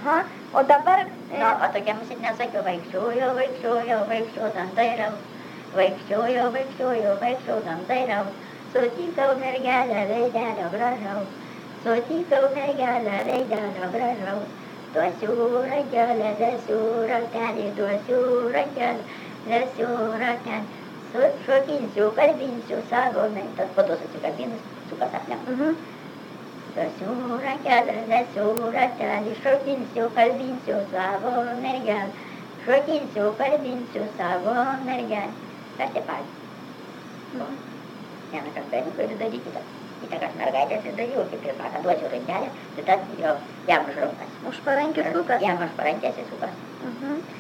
Aha, o dabar... O tokia musit nesakiau, vaikščiojo, dandai raus. Vaikščiojo, dandai raus. Sutikau mergelę veidelio gražaus. Sutikau mergelę veidelio gražaus. Duosiu rankelę, vesiu ratelį, duosiu rankelę, vesiu ratelį. Šokinsiu, kalbinsiu savo mentas, po to susikabinus, sukas aplenk. Duosiu rankelę, vesiu ratelį, šokinsiu, kalbinsiu savo mergelę. Šokinsiu, kalbinsiu savo mergelę. Aš te patys. Vieną kartą berniuką ir daryti tą. Kitą kartą mergaitės ir dariau, kaip ir sakant, duosiu rankelę, tai tas jo jam už rankas. Už parankės sukas. Jam už parankės sukas.